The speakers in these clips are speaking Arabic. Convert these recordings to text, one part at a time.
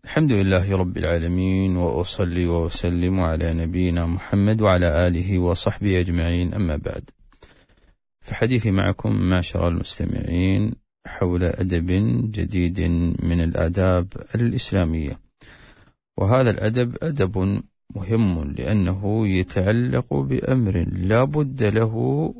الحمد لله رب العالمين، وأصلي وأسلم على نبينا محمد وعلى آله وصحبه أجمعين، أما بعد. فحديثي معكم معشر المستمعين حول أدب جديد من الآداب الإسلامية، وهذا الأدب أدب مهم لأنه يتعلق بأمر لا بد له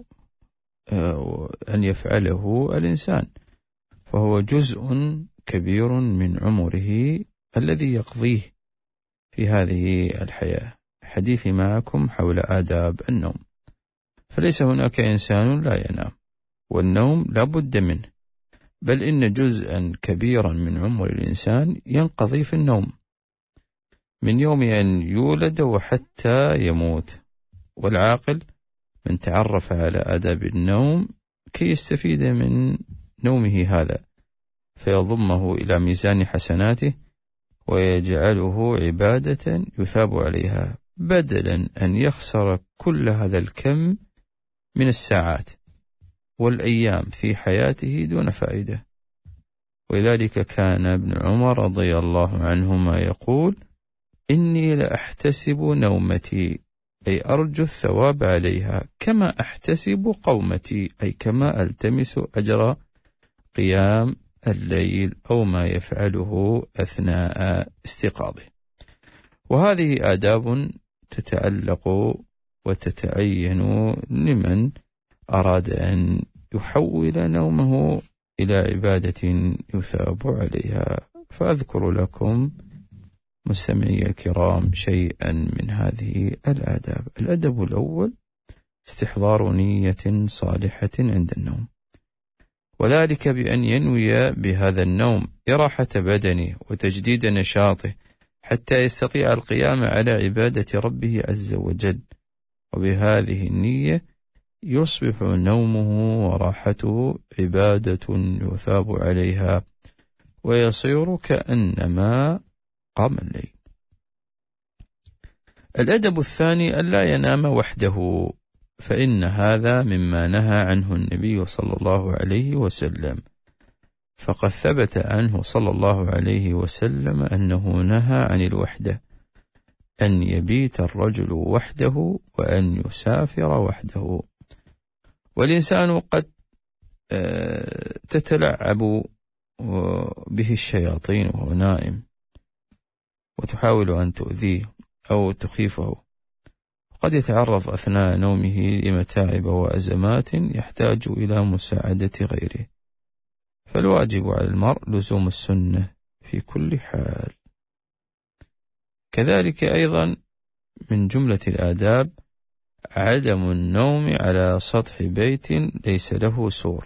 أن يفعله الإنسان، فهو جزء كبير من عمره الذي يقضيه في هذه الحياة. حديثي معكم حول آداب النوم. فليس هناك إنسان لا ينام، والنوم لا بد منه، بل إن جزءا كبيرا من عمر الإنسان ينقضي في النوم من يوم أن يولد وحتى يموت. والعاقل من تعرف على آداب النوم كي يستفيد من نومه هذا، فيضمه إلى ميزان حسناته ويجعله عبادة يثاب عليها، بدلا أن يخسر كل هذا الكم من الساعات والأيام في حياته دون فائدة. ولذلك كان ابن عمر رضي الله عنهما يقول: إني لأحتسب نومتي، أي أرجو الثواب عليها، كما أحتسب قومتي، أي كما ألتمس أجر قيام الليل أو ما يفعله أثناء استيقاظه. وهذه آداب تتعلق وتتعين لمن أراد أن يحول نومه إلى عبادة يثاب عليها. فأذكر لكم مستمعي الكرام شيئا من هذه الآداب. الأدب الأول: استحضار نية صالحة عند النوم، وذلك بأن ينوي بهذا النوم إراحة بدنه وتجديد نشاطه حتى يستطيع القيام على عبادة ربه عز وجل. وبهذه النية يصبح نومه وراحته عبادة يثاب عليها، ويصير كأنما قام الليل. الأدب الثاني: ألا ينام وحده، فإن هذا مما نهى عنه النبي صلى الله عليه وسلم، فقد ثبت عنه صلى الله عليه وسلم أنه نهى عن الوحدة، أن يبيت الرجل وحده وأن يسافر وحده. والإنسان قد تتلعب به الشياطين وهو نائم وتحاول أن تؤذيه أو تخيفه، قد يتعرض أثناء نومه لمتاعب وأزمات يحتاج إلى مساعدة غيره، فالواجب على المرء لزوم السنة في كل حال. كذلك أيضا من جملة الآداب عدم النوم على سطح بيت ليس له سور،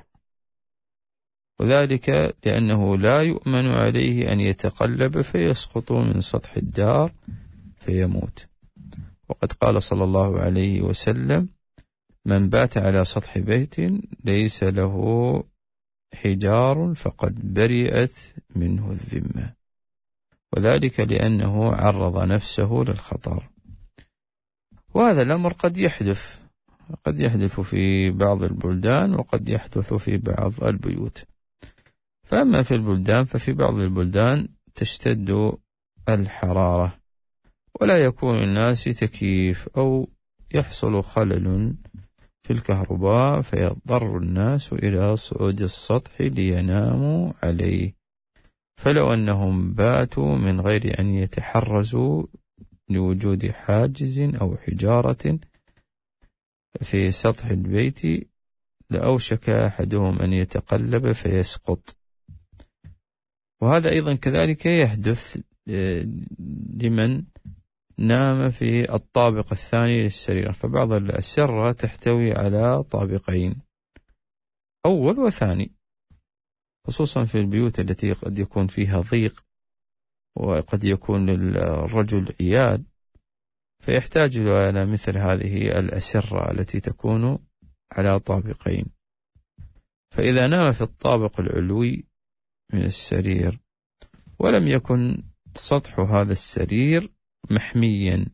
وذلك لأنه لا يؤمن عليه أن يتقلب فيسقط من سطح الدار فيموت. وقد قال صلى الله عليه وسلم: من بات على سطح بيت ليس له حجار فقد برئت منه الذمة، وذلك لأنه عرض نفسه للخطر. وهذا الأمر قد يحدث في بعض البلدان، وقد يحدث في بعض البيوت. فأما في البلدان ففي بعض البلدان تشتد الحرارة ولا يكون الناس تكييف، أو يحصل خلل في الكهرباء فيضطر الناس إلى صعود السطح ليناموا عليه. فلو أنهم باتوا من غير أن يتحرزوا لوجود حاجز أو حجارة في سطح البيت لأوشك أحدهم أن يتقلب فيسقط. وهذا أيضا كذلك يحدث لمن نام في الطابق الثاني للسرير، فبعض الأسرة تحتوي على طابقين، أول وثاني، خصوصا في البيوت التي قد يكون فيها ضيق وقد يكون للرجل عيال، فيحتاج إلى مثل هذه الأسرة التي تكون على طابقين. فإذا نام في الطابق العلوي من السرير ولم يكن سطح هذا السرير محميا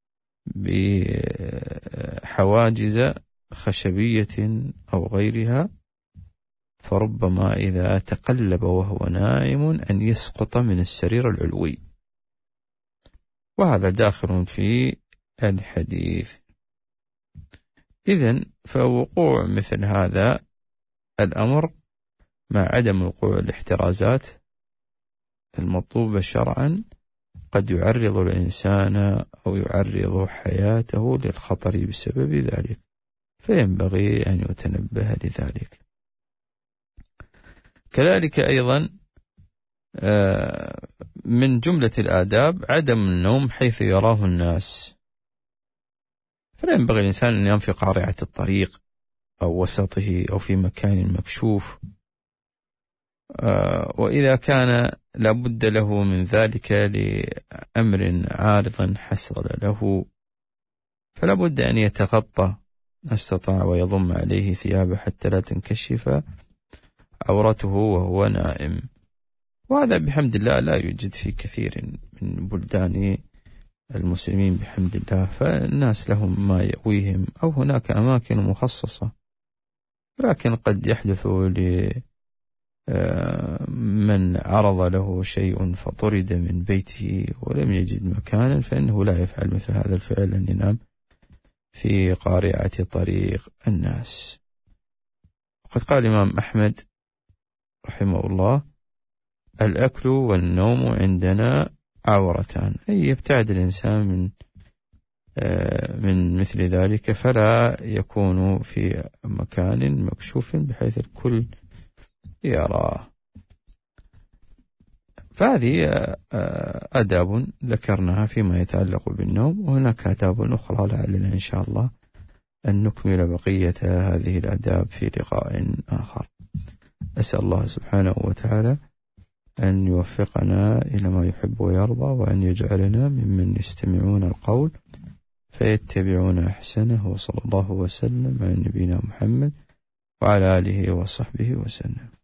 بحواجز خشبية أو غيرها، فربما إذا تقلب وهو نائم أن يسقط من السرير العلوي، وهذا داخل في الحديث. إذن فوقوع مثل هذا الأمر مع عدم وقوع الاحترازات المطلوبة شرعا قد يعرض الإنسان أو يعرض حياته للخطر بسبب ذلك، فينبغي أن يتنبه لذلك. كذلك أيضا من جملة الآداب عدم النوم حيث يراه الناس، فلا ينبغي الإنسان أن ينام في قارعة الطريق أو وسطه أو في مكان مكشوف، وإذا كان لابد له من ذلك لأمر عارض حصل له فلا بد أن يتغطى ما استطاع ويضم عليه ثيابه حتى لا تنكشف عورته وهو نائم. وهذا بحمد الله لا يوجد في كثير من بلدان المسلمين بحمد الله، فالناس لهم ما يأويهم أو هناك أماكن مخصصة، لكن قد يحدث من عرض له شيء فطرد من بيته ولم يجد مكانا فإنه لا يفعل مثل هذا الفعل، أن ينام في قارعة طريق الناس. وقد قال الإمام أحمد رحمه الله: الأكل والنوم عندنا عورتان، أي يبتعد الإنسان من مثل ذلك، فلا يكون في مكان مكشوف بحيث الكل يراه. فهذه آداب ذكرناها فيما يتعلق بالنوم، وهناك آداب أخرى لعلنا إن شاء الله أن نكمل بقية هذه الآداب في لقاء آخر. أسأل الله سبحانه وتعالى أن يوفقنا إلى ما يحب ويرضى، وأن يجعلنا ممن يستمعون القول فيتبعون أحسنه، وصلى الله وسلم على نبينا محمد وعلى آله وصحبه وسلم.